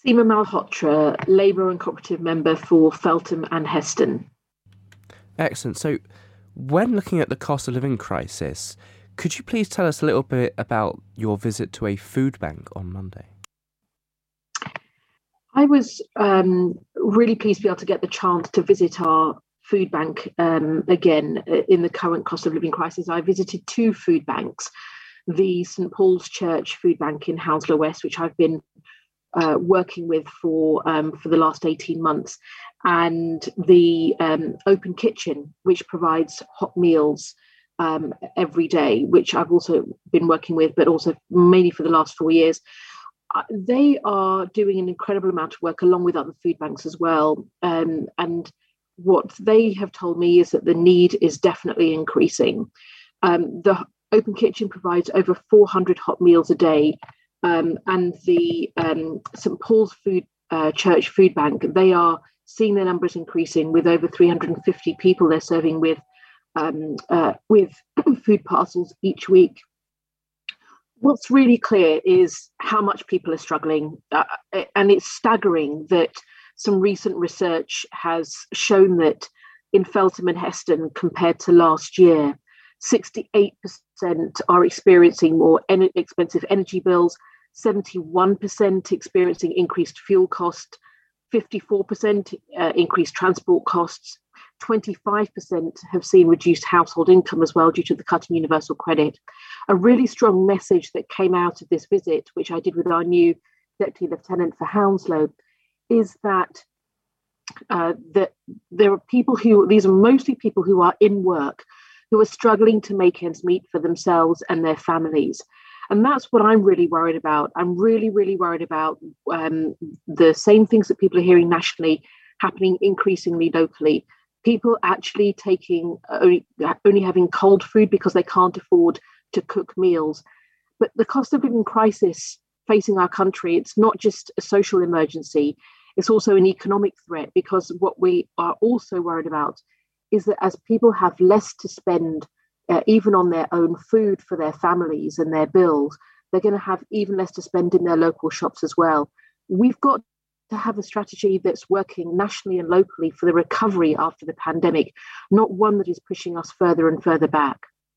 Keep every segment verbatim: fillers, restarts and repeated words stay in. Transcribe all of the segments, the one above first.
Seema Malhotra, Labour and Cooperative Member for Feltham and Heston. Excellent. So, when looking at the cost of living crisis, could you please tell us a little bit about your visit to a food bank on Monday? I was um, really pleased to be able to get the chance to visit our food bank um, again in the current cost of living crisis. I visited two food banks, the St Paul's Church Food Bank in Hounslow West, which I've been uh, working with for um, for the last eighteen months, and the um, Open Kitchen, which provides hot meals um, every day, which I've also been working with, but also mainly for the last four years. They are doing an incredible amount of work along with other food banks as well. Um, and what they have told me is that the need is definitely increasing. Um, the Open Kitchen provides over four hundred hot meals a day. Um, and the um, St Paul's Food uh, Church Food Bank, they are seeing their numbers increasing with over three hundred fifty people they're serving with, um, uh, with food parcels each week. What's really clear is how much people are struggling, uh, and it's staggering that some recent research has shown that in Feltham and Heston, compared to last year, sixty-eight percent are experiencing more en- expensive energy bills, seventy-one percent experiencing increased fuel cost, fifty-four percent uh, increased transport costs, twenty-five percent have seen reduced household income as well due to the cut in universal credit. A really strong message that came out of this visit, which I did with our new Deputy Lieutenant for Hounslow, is that, uh, that there are people who, these are mostly people who are in work, who are struggling to make ends meet for themselves and their families. And that's what I'm really worried about. I'm really, really worried about um, the same things that people are hearing nationally happening increasingly locally. People actually taking only, only having cold food because they can't afford to cook meals. But the cost of living crisis facing our country, it's not just a social emergency, it's also an economic threat, because what we are also worried about is that as people have less to spend, uh, even on their own food for their families and their bills, they're going to have even less to spend in their local shops as well. We've got to have a strategy that's working nationally and locally for the recovery after the pandemic, not one that is pushing us further and further back.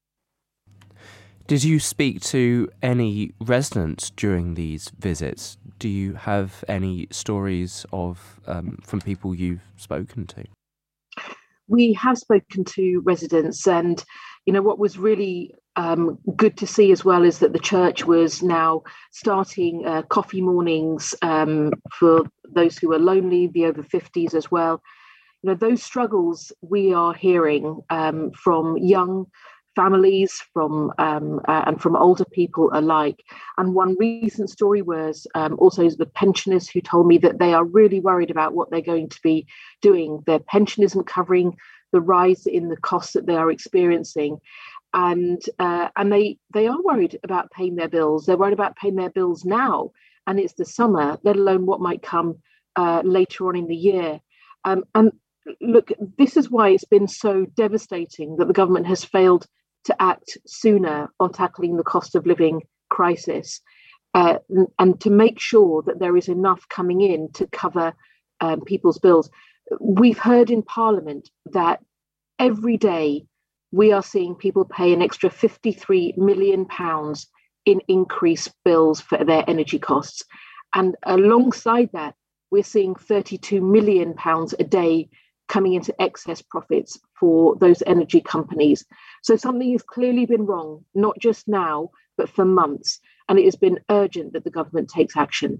Did you speak to any residents during these visits? Do you have any stories of um, from people you've spoken to? We have spoken to residents, and you know what was really um, good to see as well is that the church was now starting uh, coffee mornings um, for those who are lonely, the over fifties as well. You know, those struggles we are hearing um, from young families, from um, uh, and from older people alike. And one recent story was um, also the pensioners who told me that they are really worried about what they're going to be doing. Their pension isn't covering the rise in the costs that they are experiencing. And uh, and they they are worried about paying their bills. They're worried about paying their bills now, and it's the summer, let alone what might come uh, later on in the year. Um, and look, this is why it's been so devastating that the government has failed to act sooner on tackling the cost of living crisis, uh, and to make sure that there is enough coming in to cover um, people's bills. We've heard in Parliament that every day we are seeing people pay an extra fifty-three million pounds in increased bills for their energy costs. And alongside that, we're seeing thirty-two million pounds a day coming into excess profits for those energy companies. So something has clearly been wrong, not just now, but for months. And it has been urgent that the government takes action.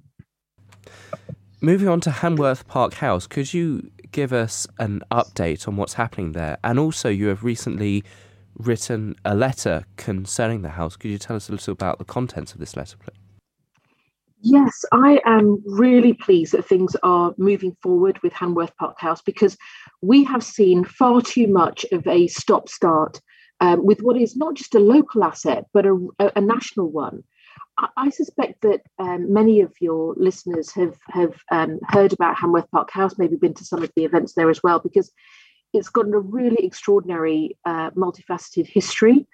Moving on to Hanworth Park House, could you give us an update on what's happening there? And also, you have recently written a letter concerning the house. Could you tell us a little about the contents of this letter, please? Yes, I am really pleased that things are moving forward with Hanworth Park House, because we have seen far too much of a stop-start um, with what is not just a local asset, but a, a national one. I, I suspect that um, many of your listeners have, have um, heard about Hanworth Park House, maybe been to some of the events there as well, because it's got a really extraordinary, uh, multifaceted history.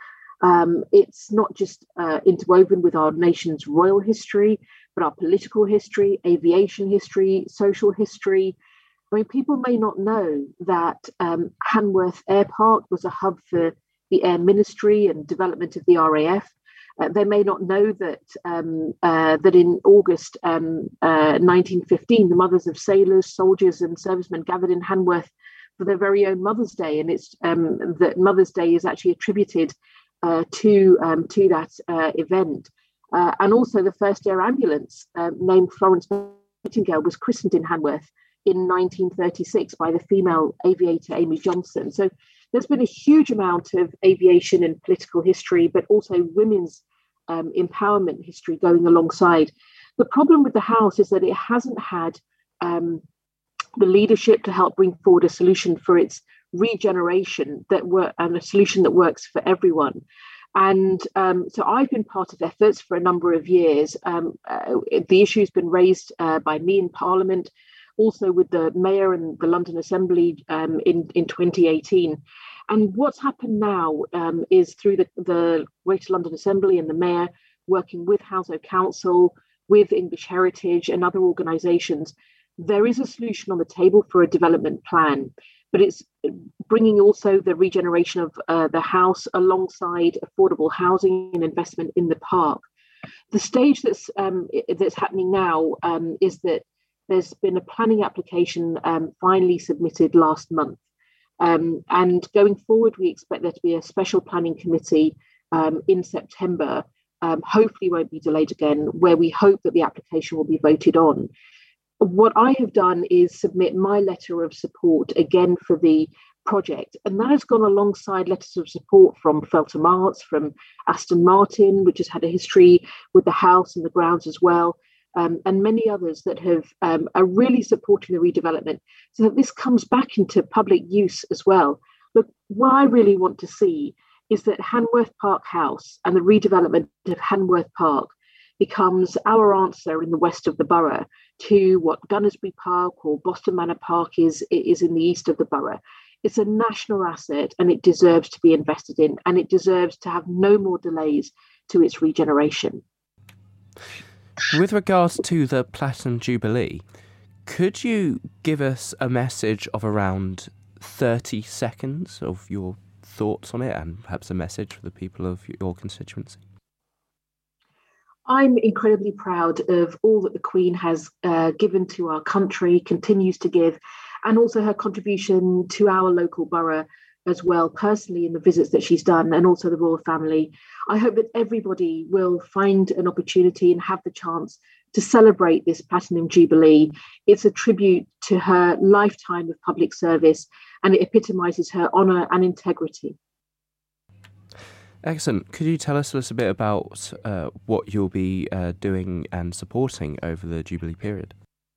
Um, it's not just uh, interwoven with our nation's royal history, but our political history, aviation history, social history. I mean, people may not know that um, Hanworth Air Park was a hub for the Air Ministry and development of the R A F. Uh, they may not know that um, uh, that in August um, uh, nineteen fifteen, the mothers of sailors, soldiers, and servicemen gathered in Hanworth for their very own Mother's Day, and it's um, that Mother's Day is actually attributed uh, to um, to that uh, event. Uh, and also, the first air ambulance uh, named Florence Nightingale was christened in Hanworth in nineteen thirty-six by the female aviator Amy Johnson. So there's been a huge amount of aviation and political history, but also women's um, empowerment history going alongside. The problem with the house is that it hasn't had um, the leadership to help bring forward a solution for its regeneration that were and a solution that works for everyone. And um, so I've been part of efforts for a number of years. Um, uh, the issue has been raised uh, by me in Parliament, also with the Mayor and the London Assembly um, in, in twenty eighteen. And what's happened now um, is through the, the Greater London Assembly and the Mayor working with Hounslow Council, with English Heritage and other organisations, there is a solution on the table for a development plan. But it's bringing also the regeneration of uh, the house alongside affordable housing and investment in the park. The stage that's um, that's happening now um, is that there's been a planning application um, finally submitted last month. Um, and going forward, we expect there to be a special planning committee um, in September, um, hopefully won't be delayed again, where we hope that the application will be voted on. What I have done is submit my letter of support again for the project, and that has gone alongside letters of support from Feltham Arts, from Aston Martin, which has had a history with the house and the grounds as well, um, and many others that have um, are really supporting the redevelopment so that this comes back into public use as well. Look, what I really want to see is that Hanworth Park House and the redevelopment of Hanworth Park becomes our answer in the west of the borough to what Gunnersbury Park or Boston Manor Park is, is in the east of the borough. It's a national asset and it deserves to be invested in, and it deserves to have no more delays to its regeneration. With regards to the Platinum Jubilee, could you give us a message of around thirty seconds of your thoughts on it, and perhaps a message for the people of your constituency? I'm incredibly proud of all that the Queen has uh, given to our country, continues to give, and also her contribution to our local borough as well, personally in the visits that she's done, and also the royal family. I hope that everybody will find an opportunity and have the chance to celebrate this Platinum Jubilee. It's a tribute to her lifetime of public service, and it epitomises her honour and integrity. Excellent. Could you tell us a little bit about uh, what you'll be uh, doing and supporting over the Jubilee period?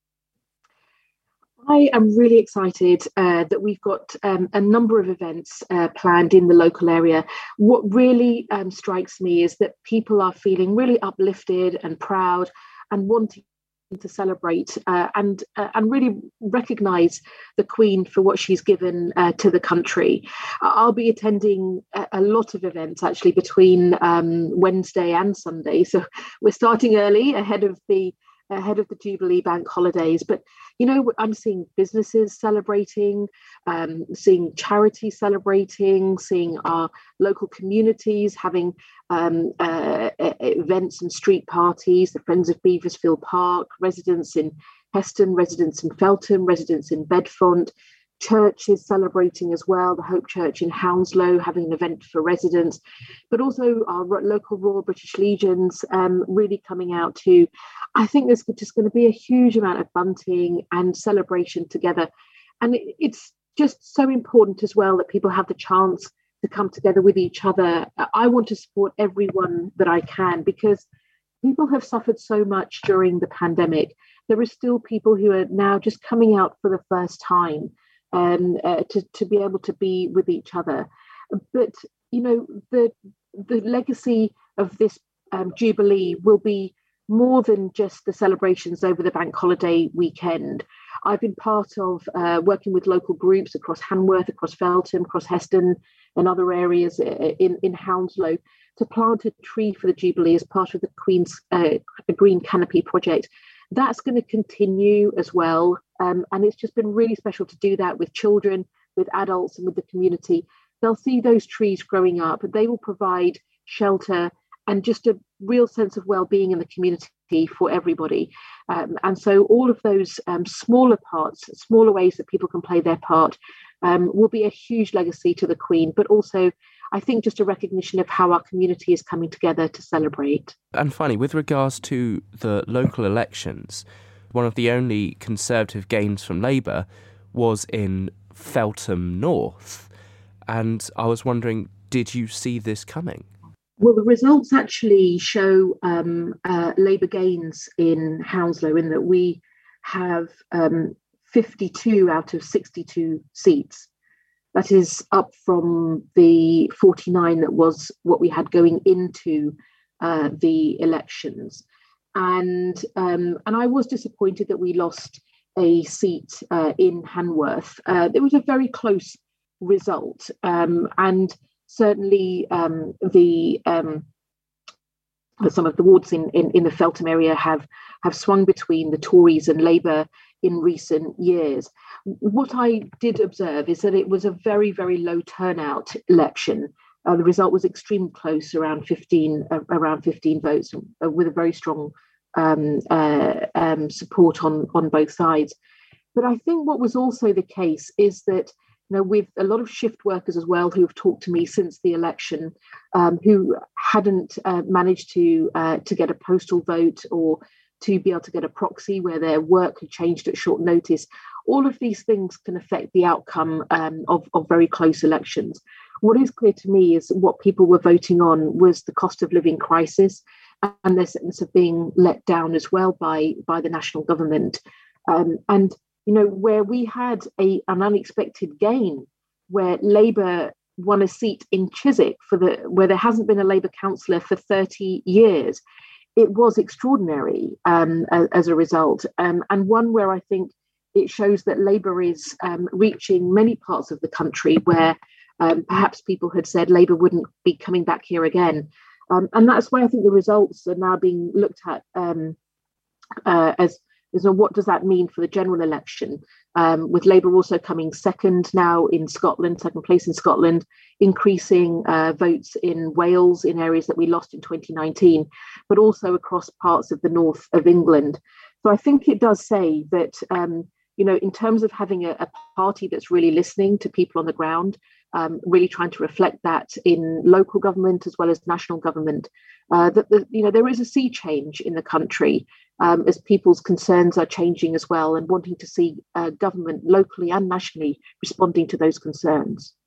I am really excited uh, that we've got um, a number of events uh, planned in the local area. What really um, strikes me is that people are feeling really uplifted and proud and wanting to celebrate uh, and uh, and really recognise the Queen for what she's given uh, to the country. I'll be attending a, a lot of events actually between um, Wednesday and Sunday. So we're starting early ahead of the ahead of the Jubilee bank holidays. But, you know, I'm seeing businesses celebrating, um, seeing charities celebrating, seeing our local communities having um, uh, events and street parties, the Friends of Beaversfield Park, residents in Heston, residents in Feltham, residents in Bedfont, churches celebrating as well, the Hope Church in Hounslow having an event for residents, but also our local Royal British Legions um, really coming out to. I think there's just going to be a huge amount of bunting and celebration together. And it, it's just so important as well that people have the chance to come together with each other. I want to support everyone that I can because people have suffered so much during the pandemic. There are still people who are now just coming out for the first time. Um, uh, to, to be able to be with each other. But, you know, the the legacy of this um, Jubilee will be more than just the celebrations over the bank holiday weekend. I've been part of uh, working with local groups across Hanworth, across Feltham, across Heston and other areas in, in Hounslow to plant a tree for the Jubilee as part of the Queen's uh, Green Canopy project. That's going to continue as well. Um, and it's just been really special to do that with children, with adults, and with the community. They'll see those trees growing up, and they will provide shelter and just a real sense of well-being in the community for everybody. Um, and so all of those um, smaller parts, smaller ways that people can play their part um, will be a huge legacy to the Queen, but also I think just a recognition of how our community is coming together to celebrate. And finally, with regards to the local elections, one of the only Conservative gains from Labour was in Feltham North. And I was wondering, did you see this coming? Well, the results actually show um, uh, Labour gains in Hounslow, in that we have um, fifty-two out of sixty-two seats. That is up from the forty-nine that was what we had going into uh, the elections. And um, and I was disappointed that we lost a seat uh, in Hanworth. Uh, it was a very close result. Um, and certainly um, the um, some of the wards in, in, in the Feltham area have, have swung between the Tories and Labour in recent years. What I did observe is that it was a very, very low turnout election. Uh, the result was extremely close, around fifteen, uh, around fifteen votes, uh, with a very strong um, uh, um, support on, on both sides. But I think what was also the case is that, you know, with a lot of shift workers as well who have talked to me since the election, um, who hadn't uh, managed to uh, to get a postal vote or to be able to get a proxy where their work had changed at short notice. All of these things can affect the outcome um, of, of very close elections. What is clear to me is what people were voting on was the cost of living crisis and their sense of being let down as well by, by the national government. Um, and, you know, where we had a, an unexpected gain, where Labour won a seat in Chiswick for the where there hasn't been a Labour councillor for thirty years, it was extraordinary um, as, as a result, um, and one where I think it shows that Labour is um, reaching many parts of the country where um, perhaps people had said Labour wouldn't be coming back here again. Um, and that's why I think the results are now being looked at um, uh, as, as a, what does that mean for the general election, um, with Labour also coming second now in Scotland, second place in Scotland, increasing uh, votes in Wales in areas that we lost in twenty nineteen, but also across parts of the north of England. So I think it does say that, um, you know, in terms of having a, a party that's really listening to people on the ground, um, really trying to reflect that in local government as well as national government, uh, that the, you know, there is a sea change in the country um, as people's concerns are changing as well, and wanting to see uh, government locally and nationally responding to those concerns.